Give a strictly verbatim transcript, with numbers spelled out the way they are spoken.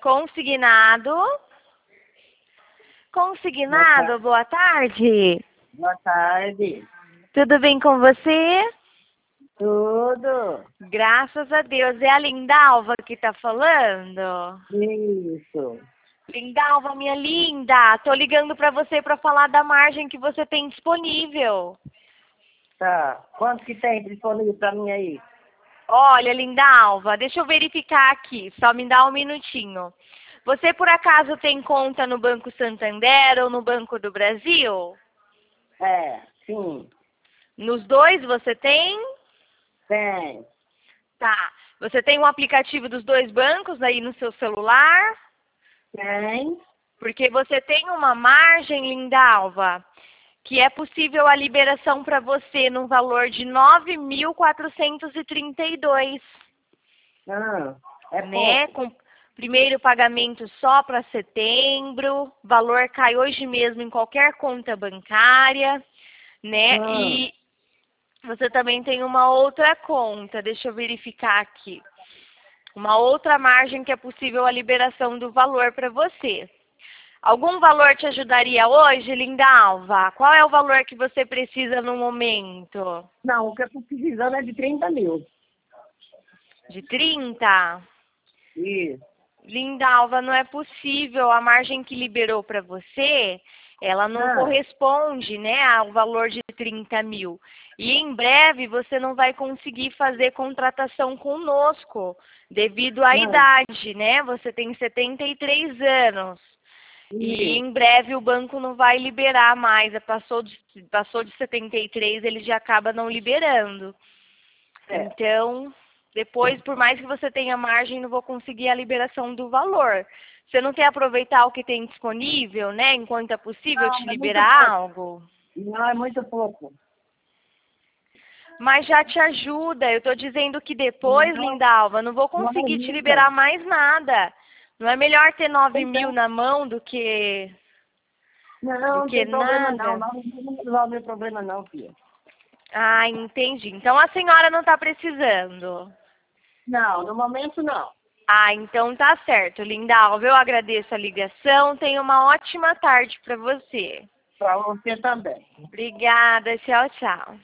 Consignado. Consignado, boa tarde. Boa tarde. Tudo bem com você? Tudo. Graças a Deus. É a Lindalva que tá falando? Isso. Lindalva, minha linda, tô ligando pra você pra falar da margem que você tem disponível. Tá. Quanto que tem disponível pra mim aí? Olha, Lindalva, deixa eu verificar aqui, só me dá um minutinho. Você por acaso tem conta no Banco Santander ou no Banco do Brasil? É, sim. Nos dois você tem? Tem. Tá. Você tem um aplicativo dos dois bancos aí no seu celular? Tem. Porque você tem uma margem, Lindalva, que é possível a liberação para você no valor de nove mil quatrocentos e trinta e dois. Ah, é Né? pouco. Com primeiro pagamento só para setembro, valor cai hoje mesmo em qualquer conta bancária, né? Ah, E você também tem uma outra conta, deixa eu verificar aqui. Uma outra margem que é possível a liberação do valor para você. Algum valor te ajudaria hoje, Lindalva? Qual é o valor que você precisa no momento? não, o que eu tô precisando é de trinta mil. De trinta? Isso. Lindalva, não é possível. A margem que liberou para você, ela não Ah, corresponde, né, ao valor de trinta mil. E em breve você não vai conseguir fazer contratação conosco, devido à ah, idade, né? Você tem setenta e três anos. E isso. em breve o banco não vai liberar mais. Passou de, passou de setenta e três, ele já acaba não liberando. É. Então, depois, por mais que você tenha margem, não vou conseguir a liberação do valor. Você não quer aproveitar o que tem disponível, né? Enquanto é possível te Não, é muito liberar pouco. algo? Não, é muito pouco. Mas já te ajuda. Eu estou dizendo que depois, Não, Lindalva, não vou não conseguir te ajuda. liberar mais nada. Não é melhor ter nove mil Então, na mão do que, não, do não que tem problema não. nada? Não, não resolve o problema não, filha. Ah, entendi. Então a senhora não está precisando. Não, no momento não. Ah, então tá certo, Lindalva. Eu agradeço a ligação. Tenha uma ótima tarde para você. Pra você também. Obrigada. Tchau, tchau.